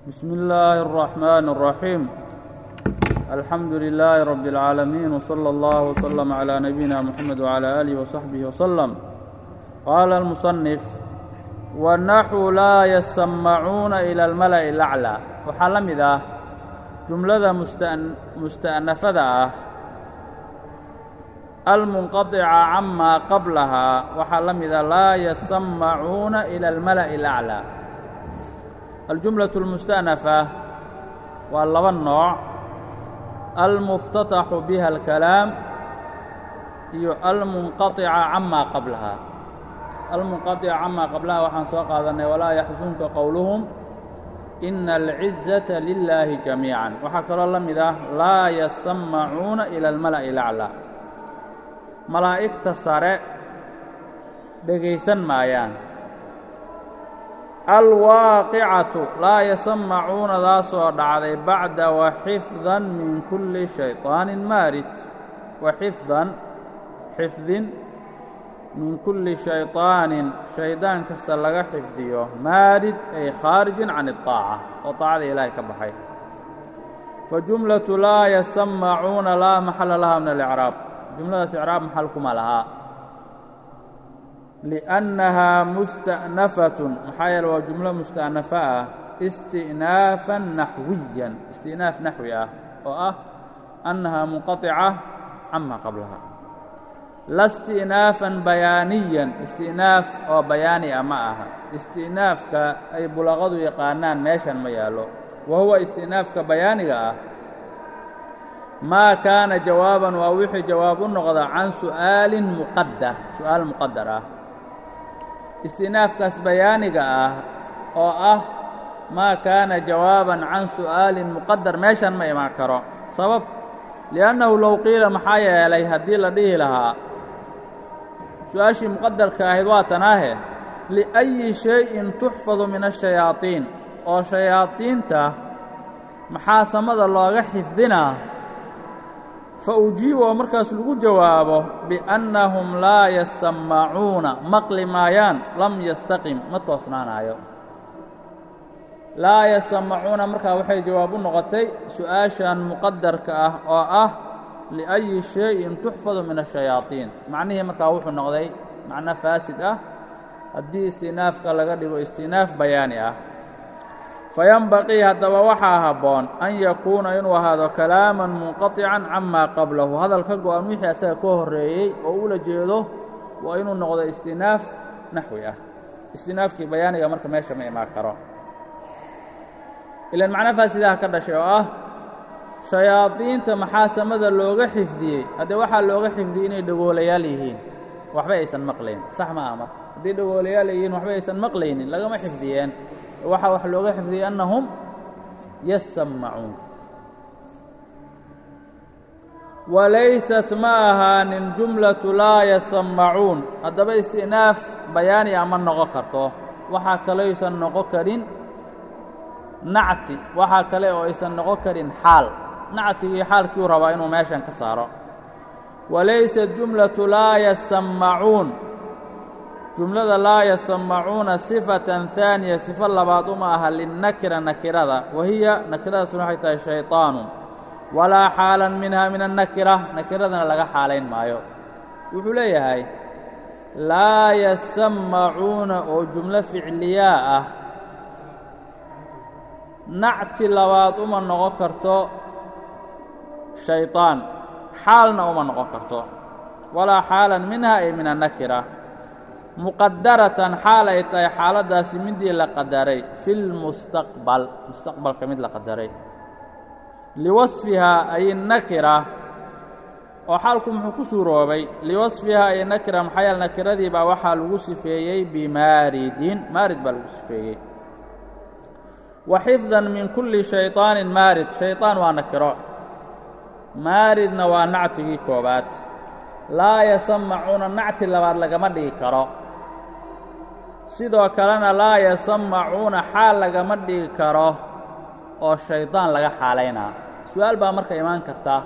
بسم الله الرحمن الرحيم الحمد لله رب العالمين وصلى الله وسلم على نبينا محمد وعلى آله وصحبه وسلم. قال المصنف: والنحو لا يسمعون إلى الملأ الأعلى. waxaa la mid ah jumlada musta'nafada ah almunqaطica camaa qablahaa waxaa la mida laa yasamacuuna إilى اlmala'i الأعlى. aljumlaة اlmusta'nafa waa laba nooc: almuftataxu biha اlkalaam iyo almunqaطica camaa qablahaa. almunqaطica camaa qablahaa waxaan soo qaadanay walaa yaxsunka qowluhum ina alciزaةa lilaahi jamiiعا. waxaa kaloo la mid ah laa yasamacuuna ilى اlmala'i الأعlى. malaa'igta sare dhegaysan maayaan. alwaaqicatu laa yasamacuuna daasoo dhacday bacda waxifdan min kulli shayطaanin maarid. xifdin min kulli shayطaanin shaydaan kasta laga xifdiyo maarid ay khaarijin can الطaaca oo طaacada ilaahay ka baxay. fajumlaةu laa yasamacuuna laa maxala laha min اlإcraab. jumladaas icraab maxal kuma lahaa liأnnahaa musta'nafatun maxaa yeele waa jumlo musta'nafa ah isti'naafan naxwiyan, isti'naaf naxwi ah oo ah annahaa munqaطica camaa qablaha. la isti'naafan bayaaniyan, isti'naaf oo bayaani ah ma aha. isti'naafka ay bulaqadu yaqaanaan meeshan ma yaallo. wa huwa isti'naafka bayaaniga ah maa kaana jawaaban waa wixii jawaab u noqda can su'aalin muqadar, su'aal muqadar ah. isti'naafkaas bayaaniga ah oo ah maa kaana jawaaban can su'aalin muqadar meeshan ma imaan karo. sabab li'annahu low qiila maxaa yeelay haddii la dhihi lahaa su-aashii muqadarka ahayd waa tanaahe liأyi shayin tuxfadu min الshayaaطiin, oo shayaadiinta maxaa samada looga xifdinaa. faujiiba oo markaas lagu jawaabo biأnnahum laa yasamacuuna maqli maayaan lam yastaqim ma toosnaanaayo. laa yasamacuuna markaa waxay jawaab u noqotay su-aashan muqadarka ah oo ah liأyi shayin tuxfadu min الshayaaطiin. macnihii markaa wuxuu noqday macno faasid ah haddii isti'naafka laga dhigo isti'naaf bayaani ah. fayanbaqii haddaba waxaa habboon an yakuuna inuu ahaado kalaaman munqaطican camaa qablahu, hadal ka go-an wixii asaga ka horreeyey oo ula jeedo waa inuu noqdo isti'naaf naxwi ah. isti'naafkii bayaaniga marka meesha ma imaan karo. ilan macno faasidaha ka dhashay oo ah shayaadiinta maxaa samada looga xifdiyey. haddee waxaa looga xifdiyey inay dhagoolayaal yihiin, waxba aysan maqlayn. sax ma aha marka haddii dhagoolayaal yihiin waxba aysan maqlaynin lagama xifdiyeen. waxaa wax looga xifdiyey annahum yasamacuun. walaysat ma ahaanin jumlatu laa yasamacuun. haddaba isti'naaf bayaani ah ma noqon karto. waxaa kaleaysan noqon karin nacti, waxaa kale oo aysan noqon karin xaal. nactigii xaalkiiu rabaa inuu meeshan ka saaro. walaysat jumlatu laa yasamacuun, jumlada laa yasamacuuna sifatan haaniya, sifo labaad uma aha linnakira nakirada. wahiya nakiradaasuna waxay tahay shayطaanu. walaa xaalan minha min annakira, nakiradana laga xaalayn maayo. wuxuu leeyahay laa yasamacuuna oo jumlo ficliyaa ah nacti labaad uma noqon karto shayطaan, xaalna uma noqon karto. walaa xaalan minha ay min annakira. muqadaratan xaal ay tahay xaaladdaasi midii la qadaray fi lmustaqbal, mustaqbalka mid la qadaray. liwasfihaa ay nakira, oo xaalku muxuu ku suuroobay liwasfihaa ay nakira maxaa yeele nakiradii baa waxaa lagu sifeeyey bimaaridin, maarid baa lagu sifeeyey. wa xifdan min kulli shayطaanin maarid, shayطaan waa nakiro, maaridna waa nactigii koobaad. laa yasamacuuna nacti labaad lagama dhigi karo. sidoo kalena laa yasamacuuna xaal lagama dhigi karo oo shaydaan laga xaalaynaa. su-aal baa marka imaan karta.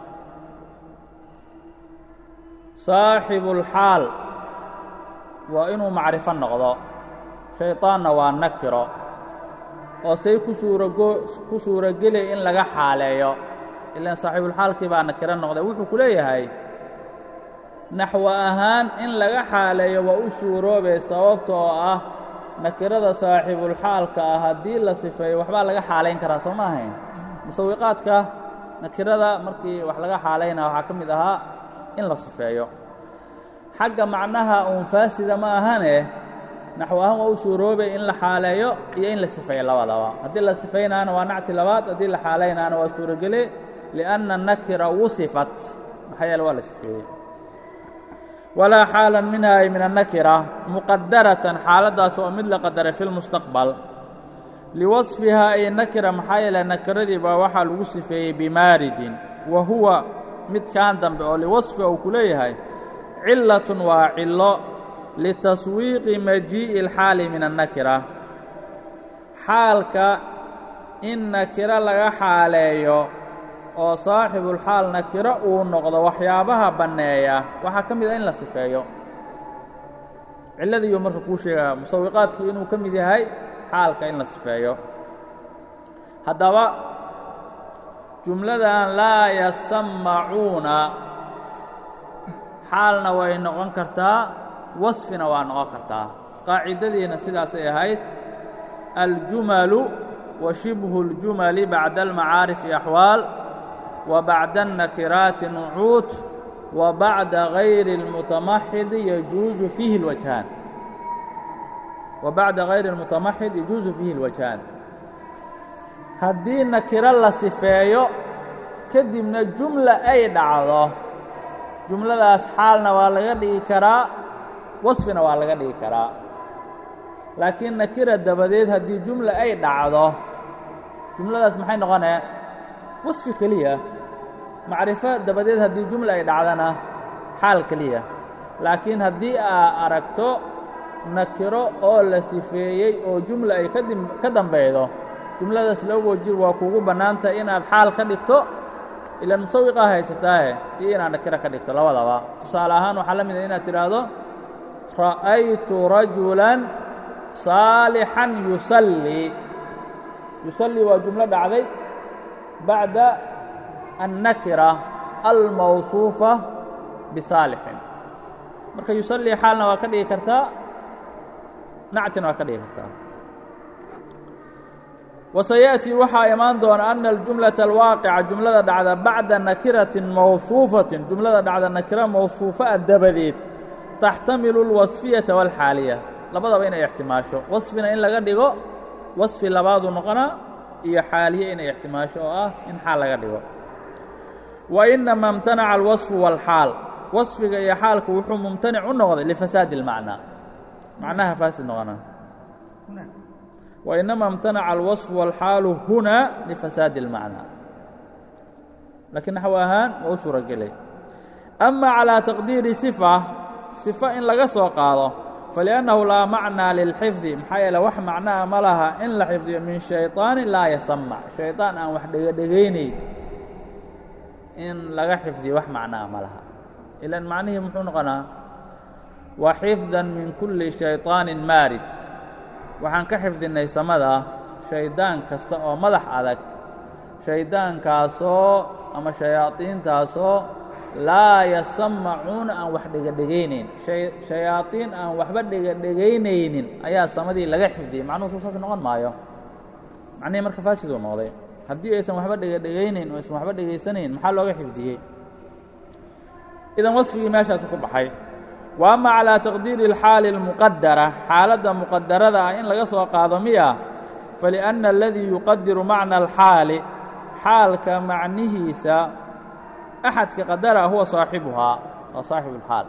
saaxibulxaal waa inuu macrifo noqdo, shayطaanna waa nakiro. oo say ku suurogeli in laga xaaleeyo ilaan saaxiibulxaalkii baa nakiro noqday wuxuu ku leeyahay naxwo ahaan in laga xaaleeyo waa u suuroobay sababtoo ah nakirada saaxiibulxaalka ah haddii la sifeeyo waxbaa laga xaalayn karaa soo ma ahayn musawiqaadka nakirada markii wax laga xaalaynaa waxaa ka mid ahaa in la sifeeyo xagga macnaha uun faasida ma ahane naxwo ahaan waa u suuroobay in la xaaleeyo iyo in la sifeeyo labadaba haddii la sifaynaana waa nacti labaad haddii la xaalaynaana waa suurogele liأnna nakira wusifat maxaa yeele waa la sifeeyey walaa xaalan minha ay min annakira muqadaratan xaaladdaas oo mid la qadaray fi lmustaqbal liwasfihaa ay nakira maxaa yeele nakiradii baa waxaa lagu sifeeyey bimaaridin wa huwa midkan dambe oo liwasfiha uu ku leeyahay cilatun waa cilo litaswiiqi majii'i اlxaali min annakira xaalka in nakiro laga xaaleeyo oo saaxibulxaal nakiro uu noqdo waxyaabaha banneeya waxaa ka mid ah in la sifeeyo cilladiiyuu marka kuu sheegaya musawiqaadkii inuu ka mid yahay xaalka in la sifeeyo haddaba jumladan laa yasammacuuna xaalna way noqon kartaa wasfina waa noqon kartaa qaacidadiina sidaasay ahayd aljumalu wa shibhu اljumali bacda almacaarifi axwaal wa bacda الnakiraati nucuud wa bacda gayri اlmutamaxidi yajuuzu fiihi اlwajhaan wa bacda gayri اlmutamaxid yajuuzu fiihi اlwajhaan haddii nakiro la sifeeyo kadibna jumla ay dhacdo jumladaas xaalna waa laga dhigi karaa wasfina waa laga dhigi karaa laakiin nakira dabadeed haddii jumla ay dhacdo jumladaas maxay noqonee wasfi keliya macrifo dabadeed haddii jumla ay dhacdana xaal keliya laakiin haddii aa aragto nakiro oo la sifeeyey oo jumla ay ka dambaydo jumladaas laba wajir waa kuugu bannaantahay inaad xaal ka dhigto ilaan musawiqaa haysataahe iyo inaad nakiro ka dhigto labadaba tusaale ahaan waxaa la mid ah inaad tidhaahdo ra'aytu rajulan saalixan yusallii yusallii waa jumlo dhacday bacda annakira almawsuufa bisaalixin marka yusallii xaalna waa ka dhigi kartaa nactina waa ka dhigi kartaa wasayaأtii waxaa imaan doona ana aljumlaةa alwaaqica jumlada dhacda bacda nakiratin mawsuufatin jumlada dhacda nakira mawsuufa'a dabadeed taxtamilu اlwasfiyaةa wاlxaaliya labadaba inay ixtimaasho wasfina in laga dhigo wasfi labaadu noqonaa iyo xaaliye inay ixtimaasho oo ah in xaal laga dhigo wa inama اmtanaca alwaصfu wاlxaal wasfiga iyo xaalku wuxuu mumtanic u noqday lifasaadi اlmacnaa macnaha faasid noqona وإنما امتنع الوصف والحال هنا لفساد المعنى لكن نحو ahaan waa u suura gelay أما على تقدير صفة in laga soo qaado فلأنه لا معنى للحفظ maxaa yeele wax macnaha ma laha in la xifdiyo min شhayطاaن laa يسمع شhayطاan aan wax dhegdhegaynayn in laga xifdiyo wax macnaha ma laha ilan macnihii muxuu noqonaa وحفظا من كuلi شhayطاaن maarid waxaan ka xifdinnay samada shaydaan kasta oo madax adag shayddaankaasoo ama shayaadiintaasoo laa yasammacuuna aan wax dhegadhegaynayn shayaadiin aan waxba dhegadhegaynaynin ayaa samadii laga xifdiyey macnuhu suu saas noqon maayo macnihii marka faasiduu noqday haddii aysan waxba dhegadhegaynayn oo aysan waxba dhegaysanayn maxaa looga xifdiyey idan wasfigii meeshaasu ku baxay wa ama calىa taqdiiri اlxaali اlmuqadara xaaladda muqadarada ah in laga soo qaado miya faliأnna aladii yuqadiru macna alxaali xaalka macnihiisa axadka qadara huwa saaxibuhaa waa saaxibu اlxaal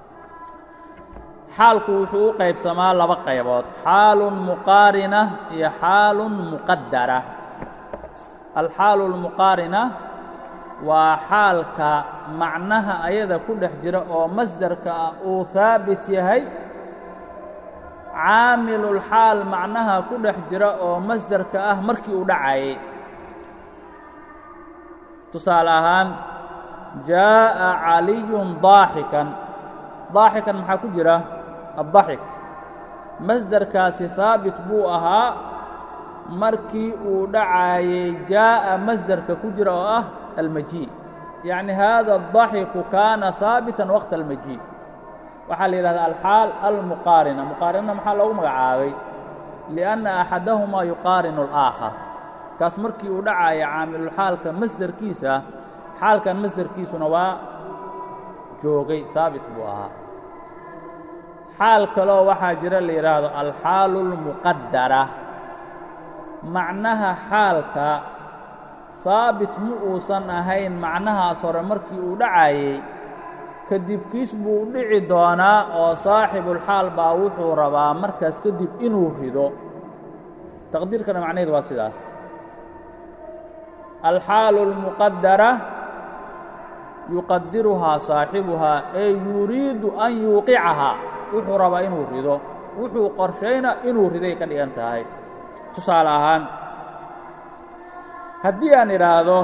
xaalku wuxuu u qaybsamaa laba qaybood xaalun muqaarina iyo xaalun muqadara alxaalu اlmuqaarina waa xaalka macnaha ayada ku dhex jira oo masdarka ah uu haabit yahay caamilulxaal macnaha ku dhex jira oo masdarka ah markii uu dhacayay tusaale ahaan jaaءa caliyun daaxikan daaxikan maxaa ku jira addaxik masdarkaasi haabit buu ahaa markii uu dhacaayay jaaءa masdarka ku jira oo ah almajiiء yacni hada الضaxiku kaana haabitan waqta almajiiء waxaa la yidhahdaa alxaal almuqaarina muqaarinna maxaa loogu magacaabay liأnna axadahumaa yuqaarinu الآakhar kaas markii uu dhacaaya caamilulxaalka masderkiisa xaalkan masderkiisuna waa joogay haabit buu ahaa xaal kaloo waxaa jira la yidhaahdo alxaalu اlmuqadara macnaha xaalka haabit ma uusan ahayn macnahaas hore markii uu dhacaayey kadibkiis buu dhici doonaa oo saaxibulxaal baa wuxuu rabaa markaas kadib inuu rido taqdiirkana macnaheedu waa sidaas alxaalu اlmuqadara yuqadiruhaa saaxibuhaa ee yuriidu an yuuqicahaa wuxuu rabaa inuu rido wuxuu qorshayna inuu riday ka dhigan tahay tusaale ahaan haddii aan idhaahdo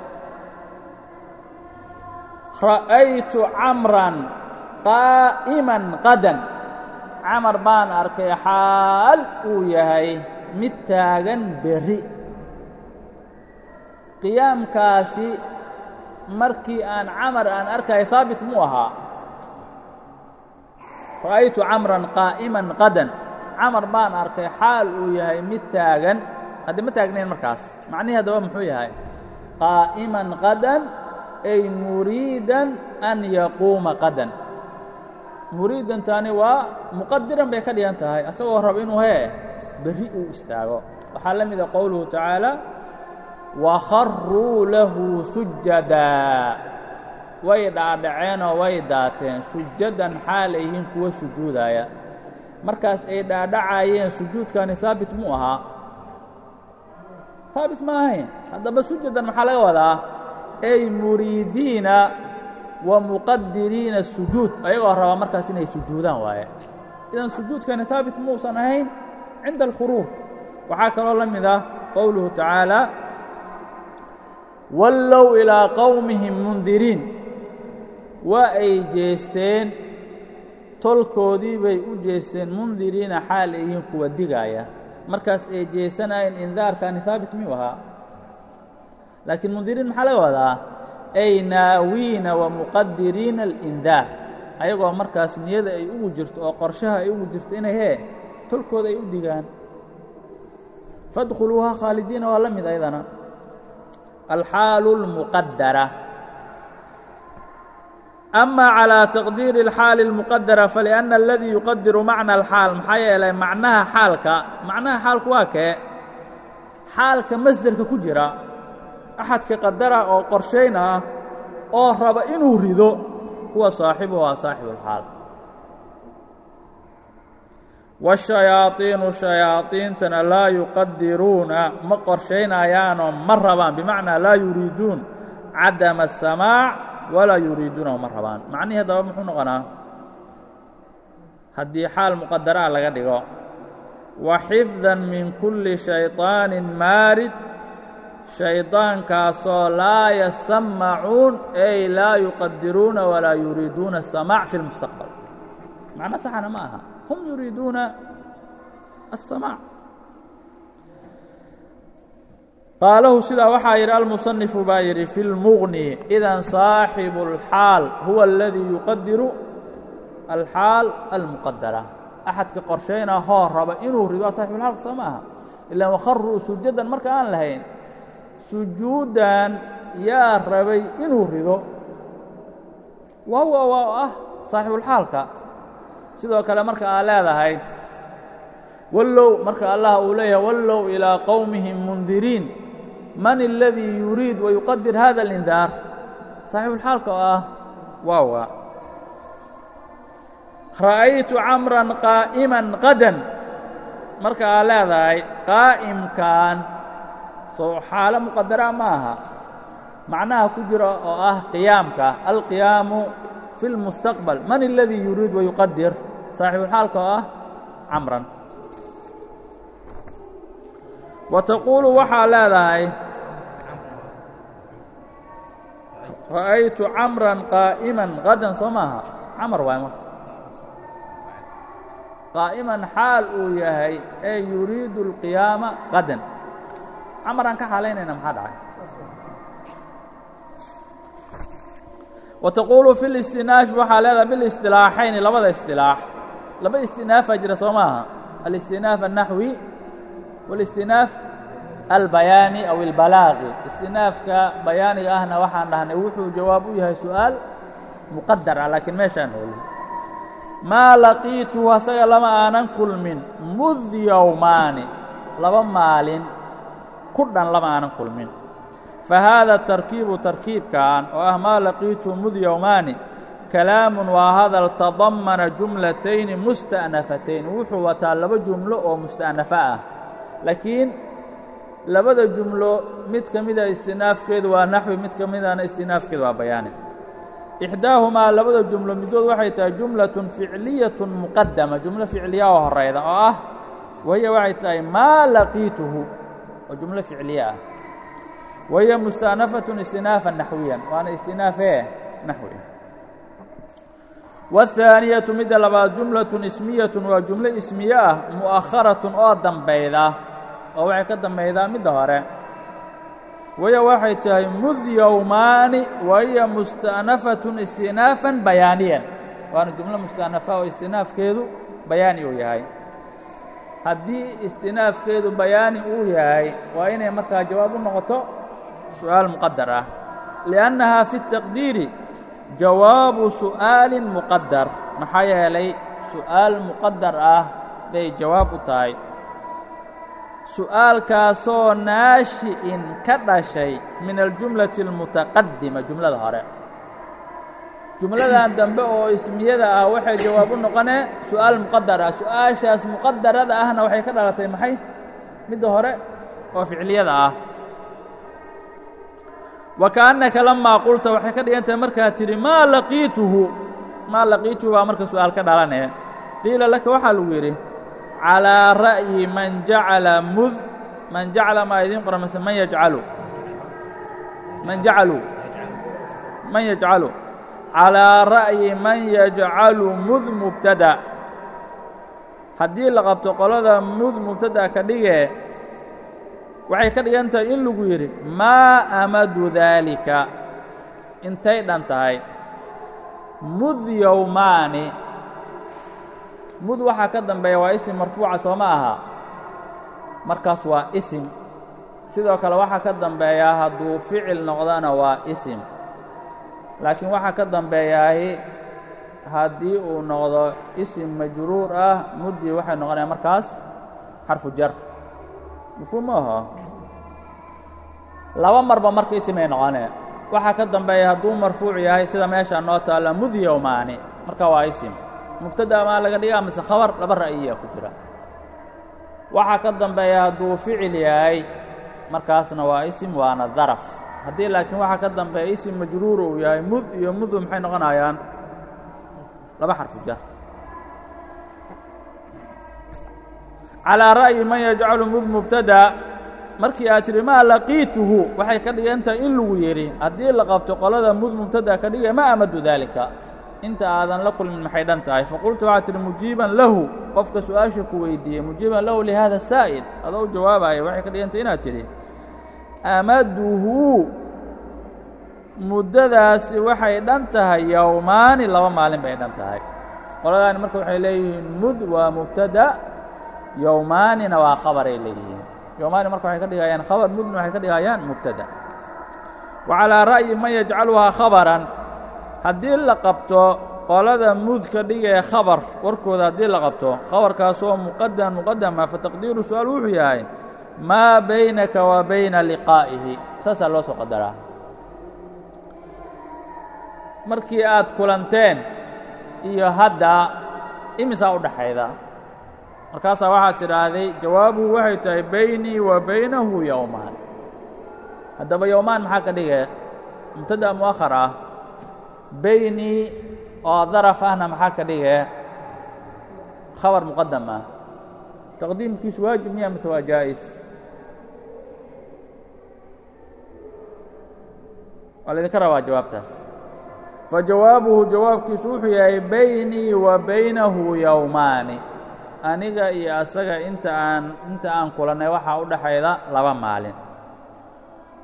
ra'aytu camran qaa'iman qadan camar baan arkay xaal uu yahay mid taagan berri qiyaamkaasi markii aan camar aan arkay haabit muu ahaa ra'aytu camran qaa'iman qadan camar baan arkay xaal uu yahay mid taagan haddii ma taagnayn markaas macnihii haddaba muxuu yahay qaa'iman qadan ay muriidan an yaquuma qadan muriidantaani waa muqadiran bay ka dhigan tahay asagoo raba inuu berri uu istaago waxaa la mida qowluhu tacaala wakharuu lahu sujadaa way dhaadhaceenoo way daateen sujadan xaalay yihiin kuwa sujuudaya markaas ay dhaadhacaayeen sujuudkani haabit muu ahaa haabit ma ahayn haddaba sujadan maxaa laga wadaa ay muriidiina wa muqadiriina sujuud ayagoo rabaa markaas inay sujuudaan waaye idan sujuudkani haabit muusan ahayn cinda alkhuruuj waxaa kaloo la mid ah qowluhu tacaala wallow ilaa qowmihim mundiriin waa ay jeesteen tolkoodii bay u jeesteen mundiriina xaal ay yihiin kuwa digaaya markaas ay jeesanayeen indaarkani haabit miyuu ahaa laakiin mundiriin maxaa laga wadaa ay naawiina wa muqadiriina alindaar ayagoo markaas niyada ay ugu jirto oo qorshaha ay ugu jirto inay tolkooda ay u digaan fadkhuluuha khaalidiina waa la mid ayadana alxaalu اlmuqadara ama calىa taqdiiri اlxaali اlmuqadara faliأnna aladii yuqadiru macna alxaal maxaa yeelay macnaha xaalku waa kee xaalka masderka ku jira axadka qadara oo qorshayna ah oo raba inuu rido huwa saaxibuhu waa saaxibu اlxaal wالشhayaaطiinu shayaaiintana laa yuqadiruuna ma qorshaynayaanoo ma rabaan bimacnaa laa yuriiduun cadama الsamaac walaa yuriiduunahu ma rabaan macnihii haddaba muxuu noqonaa haddii xaal muqadaraa laga dhigo wa xifdan min kulli shayطaanin maarid shaydaankaasoo laa yasamacuun ay laa yuqadiruuna walaa yuriiduuna الsamaac fi اlmustaqbal macno saxana ma aha hum yuriiduuna الsamaac qaalahu sidaa waxaa yidhi almusanifu baa yidhi fi اlmuغni idan saaxibu اlxaal huwa اladii yuqadiru alxaal almuqadara axadka qorshaynaa hoo raba inuu rido saaxibulxaalka soo maaha ilaan wakharuu sujadan marka aan lahayn sujuudan yaa rabay inuu rido wahuwa waa ah saaxibulxaalka sidoo kale marka aad leedahay wallow marka allah uu leeyahay wallow ilaa qowmihim mundiriin man اladii yuriid wayuqadir hada اlindaar saaxibulxaalka oo ah waawa ra'aytu camran qaa'iman qadan marka aad leedahay qaa'imkan soo xaalo muqadara ma aha macnaha ku jira oo ah qiyaamka alqiyaamu fi اlmustaqbal man اladii yuriid wayuqadir saaxibulxaalka oo ah camran wa taquulu waxaa leedahay ra'aytu camran qaa'iman qadan soo maaha camar waay marka qaa'iman xaal uu yahay ee yuriidu اlqiyaama qadan camaraan ka xaalaynayna maxaa dhacay وتquل في الاsتiناaف waxaa leedaha بالاsطiلاaحayni labada اsطiلاaح laba اsتiناaفaa jira soo maaha الاsتiناaف النaحوي والاsتiناaف البaياaني أو البaلاaغي اsتiناaفka bayaaniga ahna waxaan dhahnay wuxuu jawaab u yahay su'aaل مqadar ah laakiin meeshaan heli maa laqiituhu asaga lama aanan kulmin mud yowmaani laba maalin ku dhan lama aanan kulmin فhذا تركيiب تركيibkan oo ah mا لقيiته md يوماaنi كلاaم waa hadل تضمنa جuملتين مستأنفتين wuxuu wataa laba جuملo oo مستأنفة ah laakiin labada جuملo mid ka mida استiناafkeedu waa نaحوي mid ka midana استiناafkeedu waa bayaani إحداaهmaa labada جuملo midood waxay tahay جuملة فiعلية مqدمة جuملo فiعliya oo horayda oo ah wahiy waxay tahay mا لقيiتهu oo جuملo فiعliye ah وهي مستأنفة استiناaفا نaحويا waana استiناaفe نaحوي والثاaنية midda labaad جuملة اسمية waa جuملo اسمiye ah مؤخرة oo dambayda oo waxay ka dambaydaa midda hore وهي waxay tahay md يوماaنi وهiy مستأنفة استiناaفا بaياaنيا waana جuملo مستأنفة oo استiناafkeedu bayaani uu yahay haddii استiناafkeedu bayaani uu yahay waa inay markaa jawaab u noqoto سؤaaل مqadر ah لأنها في التقدير جawaaب سؤaaل مqadر maxaa yeelay su'aaل مqadر ah bay jawaab u tahay su'aalkaasoo naaشhiئin ka dhashay min الجuملaة المتaqadimة جuمlada hore جuمladan dambe oo ismiyada ah waxay jawaab u noqonee su'aaل مqadر ah su-aaشhaas مqadarada ahna waxay ka dhalatay maxay midda hore oo ficliyada ah وكأنaka لamaa qulta waxay ka dhigan tahay markaa tidhi maa laqiituhu baa marka su'aal ka dhalanee qiila laka waxaa lagu yidhi calىa ra'yi man jacala maa idiin qoran mase man yajcalu calىa ra'yi man yajcalu mud mubtada haddii la qabto qolada mud mubtada ka dhige waxay ka dhigan tahay in lagu yidhi maa amadu daalika intay dhan tahay mud yowmaani mud waxaa ka dambeeya waa isim marfuuca soo ma aha markaas waa isim sidoo kale waxaa ka dambeeyaa hadduu ficil noqdana waa isim laakiin waxaa ka dambeeyaahi haddii uu noqdo isim majruur ah muddii waxay noqonaya markaas xarfu jar mafhuum maaha laba marba marka isimay noqonee waxaa ka dambeeya hadduu marfuuc yahay sida meesha noo taalla mud yowmaani marka waa isim mubtada maa laga dhigaa mise khabar laba ra'yiyaa ku jira waxaa ka dambeeya hadduu ficil yahay markaasna waa isim waana daraf haddii laakiin waxaa ka dambeeya isim majruur uu yahay mud iyo mudu maxay noqonayaan laba xarfu jar calىa ra'yi man yajcalu mud mubtada markii aad tidhi maa laqiituhu waxay ka dhigan tahay in lagu yidhi haddii la qabto qolada mud mubtada ka dhigaya ma amadu daalika inta aadan la kulmin maxay dhan tahay faqultu waxaad tidhi mujiiban lahu qofka su-aasha ku weydiiyey mujiiban lahu lihada saa'il adoo u jawaabaya waxay ka dhigan tahay inaad tidhi amaduhu muddadaasi waxay dhan tahay yowmaani laba maalin bay dhan tahay qoladaani marka waxay leeyihiin mud waa mubtada yowmaanina waa khabaray leeyihiin yowmaani marka waxay ka dhigayaan khabar mudna waxay ka dhigayaan mubtada wa calىa ra'yi man yajcaluhaa khabaran haddii la qabto qolada mud ka dhigaya khabar warkooda haddii la qabto khabarkaasoo muqadama fataqdiiru su-aal wuxuu yahay maa baynaka wa bayna liqaa'ihi saasaa loo soo qadaraa markii aad kulanteen iyo hadda imisaa u dhaxayda markaasaa waxaad tidhaahday jawaabuhu waxay tahay baynii wa baynahu yowmaan haddaba yowmaan maxaa ka dhige mubtada mu'akhar ah baynii oo daraf ahna maxaa ka dhige khabar muqadam ah taqdiimkiisu waajib miya mise waa jaa'is waa laydinka rabaa jawaabtaas fajawaabuhu jawaabkiisu wuxuu yahay baynii wa baynahu yowmaani aniga iyo asaga inta aan kulannay waxaa u dhaxayda laba maalin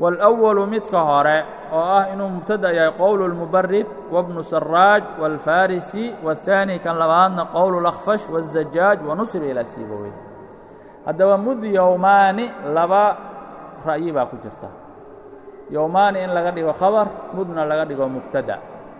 والأول midka hore oo ah inuu mubtada yahay qowl الmubarid وابن سراج والفارسي والثاني kan labaadna qowl الأخفش والزجاج ونصب إلى سيبويه haddaba mud yowmaani laba ra'yi baa ku jirta yowmaani in laga dhigo khabar mudna laga dhigo mubtada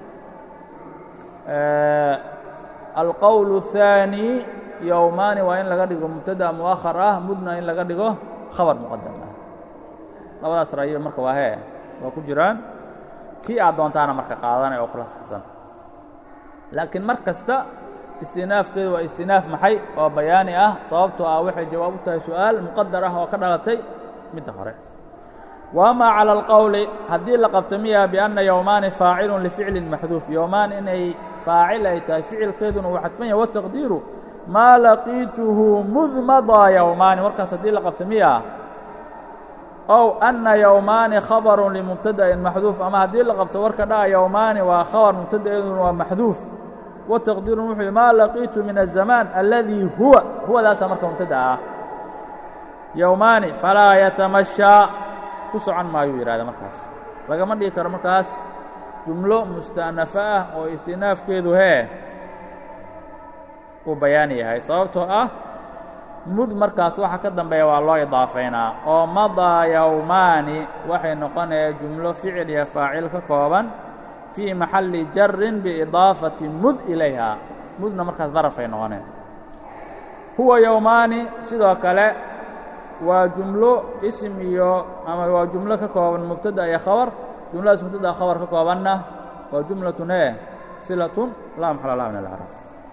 alqowl الثاني yowmaani waa in laga dhigo mubtada muؤkhar ah mudna in laga dhigo khabar muqadam ah labadaas ra'yi marka waa hee waa ku jiraan kii aad doontaana marka qaadanay oo kula saxsan laakiin mar kasta istinaafkeedu waa istinaaf maxay oo bayaani ah sababtoo ah waxay jawaab u tahay su'aal muqadar ah oo ka dhalatay midda hore وأما calى الqowli haddii la qabto miya biأnna yowmaani faacilun lificlin maxduuf yowmaan inay faacil ay tahay ficilkeeduna uu xadfan yahay wataqdiiru maa laqiituhu mud madaa yowmaani warkaas haddii la qabto miya ow أna yowmaani khabaru limubtada'in maxduuf ama haddii la qabto warka dhaca yowmaani waa khabar mubtadaeeduna waa maxduuf wataqdiirun wuxuu yihi maa laqiitu min الzamaan aladii huwadaasaa marka mubtada ah yowmaani falaa yatamashaa ku socon maayuu yidhahda markaas lagama dhigi karo markaas jumlo musta'nafo ah oo istinaafkeedu uu bayaani yahay sababtoo ah mud markaas waxa ka dambeeya waa loo idaafaynaa oo madaa yowmaani waxay noqonaya jumlo ficil iyo faacil ka kooban fii maxalli jarin biidaafati mud ilayha mudna markaas darafay noqoneen huwa yowmaani sidoo kale waa jumlo ism iyo ama waa jumlo ka kooban mubtada iyo khabar jumladaas mubtada khabar ka koobanna waa jumlatun silatun laa maxala laha min alcrab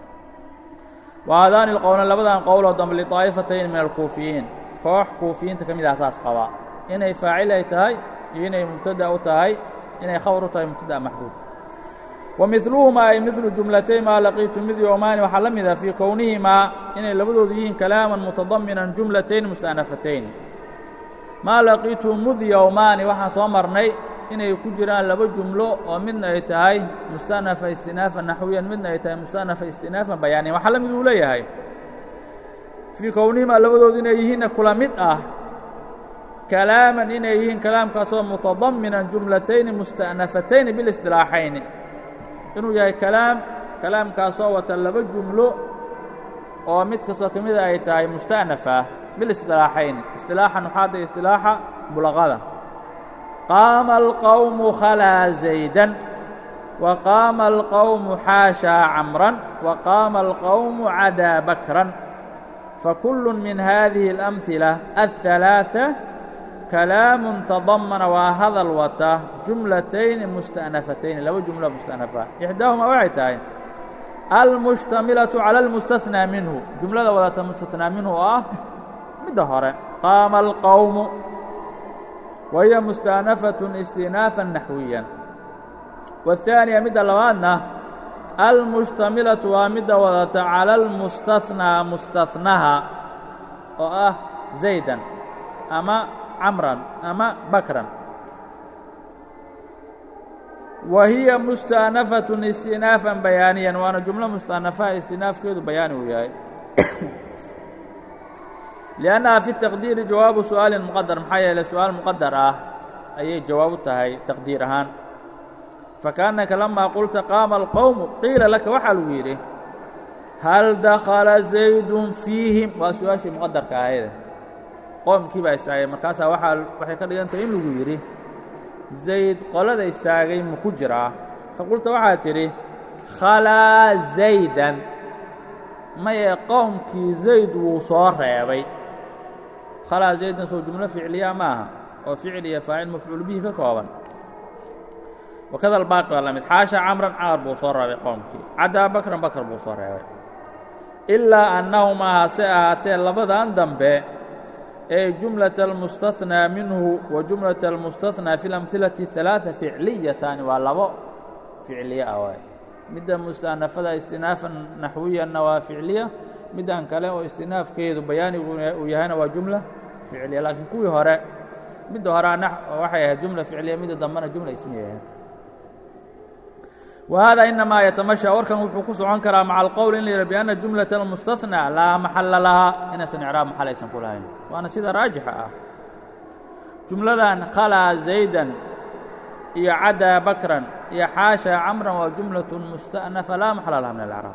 وهadaani اlqowlan labadan qowloo dambe liطaa'ifatayn min alkuufiyiin koox kuufiyiinta ka mid ah saas qaba inay faacil ay tahay iyo inay mubtada u tahay inay khabar u tahay mubtada maxduuf ومiثluهuma ay miثlu jumlatayn maa laqiitu mid yowmaani waxaa la mida fii kownihimaa inay labadoodu yihiin kalaaman mutadaminan jumlatayn musta'nafatayn maa laqiitu mud yowmaani waxaan soo marnay inay ku jiraan laba jumlo oo midna ay tahay musta'nafa istinaafan naxwiyan midna ay tahay musta'nafa istinaafan bayaaniyan waxaa la mid uu leeyahay fii kownihimaa labadoodu inay yihiinna kula mid ah kalaaman inay yihiin kalaamkaasoo mutadaminan jumlatayni musta'nafatayni bilisطilaaxayni inuu yahay kalaamkaasoo wata laba jumlo oo mid kastoo ka mida ay tahay musta'nafa bilisطilaaxayni isilaaxan waxaada isilaaxa bulaqada qaama alqowmu khalaa zaydan wa qaama alqowmu xaashaa camran wa qaama alqowmu cadaa bakran fakullu min hadihi اlamhila aلhalaaثa kalaamun tadamana waa hadal wata jumlatayni musta'nafatayni laba jumlo musta'nafa ixdaahumaa waxay tahay almushtamilaةu calى اlmustahnaa minhu jumlada wadata mustahnaa minhu oo ah midda hore qaama alqowmu wa hiya musta'nafaة istinaafan naxwiyan والثaaniya midda labaadna almushtamilaةu waa midda wadata calى اlmustahnaa mustahnaha oo ah zaydan ama camran ama bakran wa hiya musta'nafaة istinaafan bayaaniyan waana jumlo musta'nafaha istinaafkeedu bayaani uu yahay liannaha fi taqdiiri jawaabu su'aalin muqadar maxaa yeeley su'aal muqadar ah ayay jawaab u tahay taqdiir ahaan fakaannaka lamaa qulta qaama alqowmu qiila laka waxaa lagu yidhi hal dakhala zaydun fiihim waa su-aashii muqadarka ahayde qoomkii baa istaagay markaasaa waxay ka dhigan tahay in lagu yidhi zayd qolada istaagay ma ku jiraa faqulta waxaad tidhi khalaa zaydan maye qowmkii zayd wuu soo reebay khalaa zaydan soo jumlo ficliya ma aha oo ficil iyo faacil mafcuul bihi ka kooban wakada albaaqi waa la mid xaasha camran camar buu soo reebay qowmkii cadaa bakran bakr buu soo reebay ilaa annahumaa hase ahaatee labadan dambe ee jumlaة الmustahnaa minhu wa jumlaة الmustahnaa fi اlamhilati ثalaaثa ficliyataani waa labo ficliye ah waay midda mustahnafada istinaafan naxwiyanna waa ficliya middan kale oo istinaafkeedu bayaanigu uu yahayna waa jumla ficliya laakiin kuwii hore midda hore waxay ahayd jumla ficliya midda dambena jumla ismiya ahayd وhada inamaa yatamasha warkan wuxuu ku socon karaa maca alqowl in la yidha biأnna jumlaة الmustahnaa laa maxala lahaa inaysan icraab maxal aysan ku lahayn waana sida raajixa ah jumladan khalaa zaydan iyo cadaa bakran iyo xaashaa camran waa jumlaة musta'nafa laa maxala laha min alإcraab.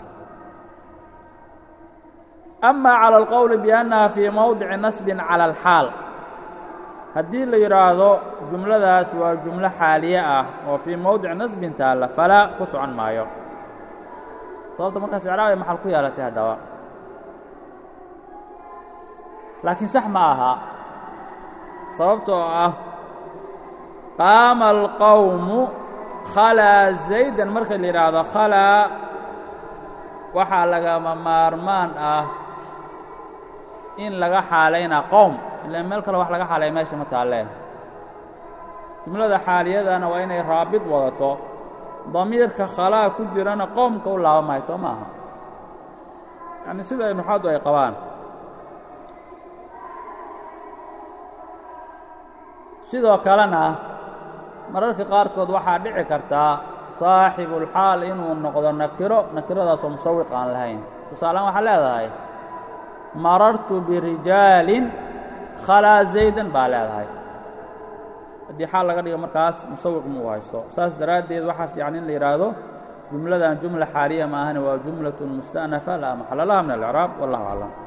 ama calى اlqowli biannaha fii mowdici nasbin calى اlxaal, haddii la yidhaahdo jumladaas waa jumlo xaaliye ah oo fii mowdici nasbin taalla, falaa ku socon maayo. sababta markaas icraab ay maxal ku yeelatay haddaba, laakiin sax ma aha, sababtoo ah qaama alqowmu khalaa zaydan marka la yidhaahdo khalaa waxaa lagama maarmaan ah in laga xaalaynaa qowm, ilaan meel kale wax laga xaalaya meesha ma taalleen. jumlada xaaliyadana waa inay raabid wadato, damiirka khalaa ku jirana qowmka u laabamayo soo maaha, yacni sida nuxaadu ay qabaan. sidoo kalena mararka qaarkood waxaa dhici kartaa saaxibulxaal inuu noqdo nakiro, nakiradaasoo musawiq aan lahayn. tusaalehaan waxaa leedahay marartu birijaalin khalaa zaydan baa leedahay, haddii xaal laga dhigo markaas musawiq muu haysto. saas daraaddeed waxaa fiican in la yidhaahdo jumladan jumla xaaliya ma ahane waa jumlaة musta'nafa laa maxala laha min alإcraab. wallahu aclam.